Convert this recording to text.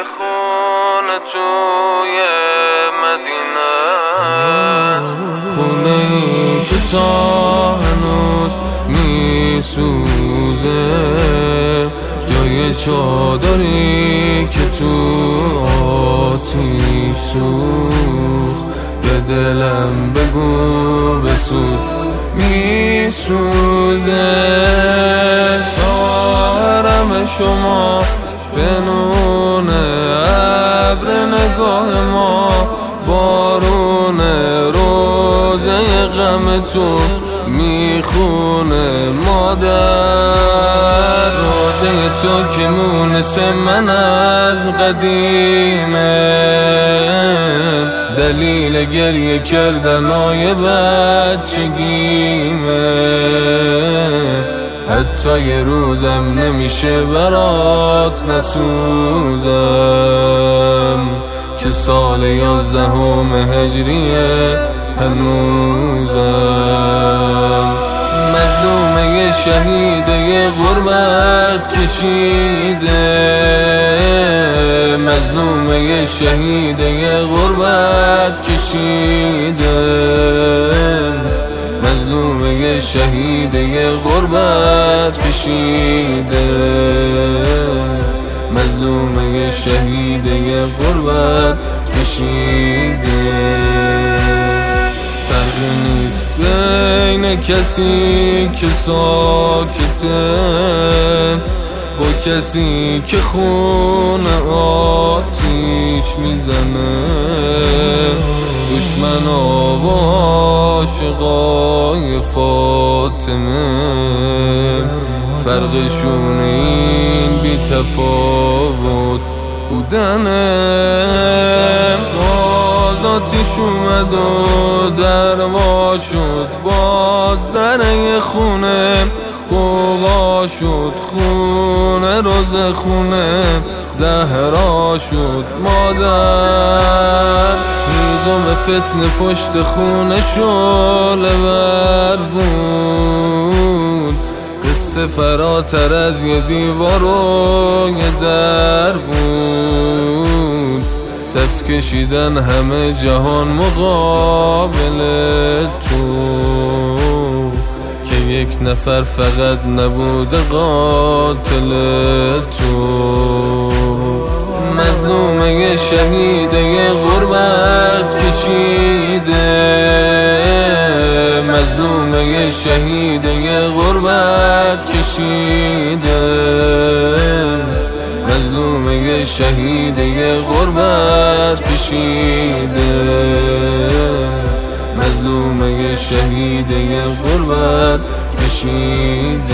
خونه توی مدینه، خونه ای که تا هنوز میسوزه، جای چادری که تو آتیش سوخت. به دلم بگو بسوز میسوزه، حرم شما بنون ابر نگاه ما، بارون روزه غم تو میخونه مادر. روزه تو که مونس من از قدیمه، دلیل گریه کردنای بچگیمه. حتی یه روزم نمیشه برات نسوزم، که سال 11 هجریه هنوزم. مظلومه شهیده غربت کشیده، مظلومه شهیده غربت کشیده، مظلومه شهیده غربت کشیده، مظلومه شهیده غربت کشیده. فرقی نیست بین کسی که ساکته با کسی که خون آتیش میزنه. دشمنا و عاشقای فاطمه، فرقشون این بی تفاوت بودنه. آتیش اومد و در وا شد، باز در خونه قوقا شد، خونه روز خونه زهرا شد مادر. هیزم فتنه پشت خونه شعله ور بود، قصه فراتر از یه دیوار و یه در بود. صف کشیدن همه جهان مقابل تو، که یک نفر فقط نبوده قاتل تو. مظلومه شهیده غربت کشیده، مظلومه شهیده غربت کشیده، مظلومه شهیده غربت کشیده، مظلومه شهیده غربت کشیده.